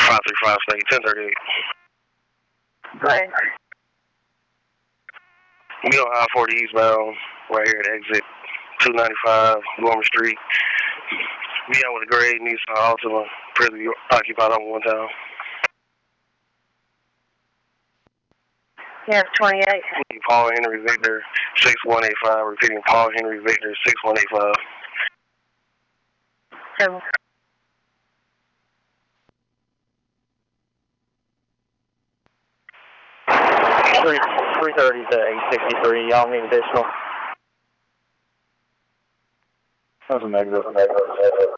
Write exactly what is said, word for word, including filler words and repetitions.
five three five, stay ten thirty-eight. Right. We on I forty eastbound, right here at exit two ninety-five, Gorman Street. We out with a gray Nissan Altima, presently occupied on one town. Yeah, twenty-eight. Paul Henry Victor, six one eight five. Repeating, Paul Henry Victor, six one eight five. Seven. three thirty to eight sixty-three. Y'all need additional. That's a negative.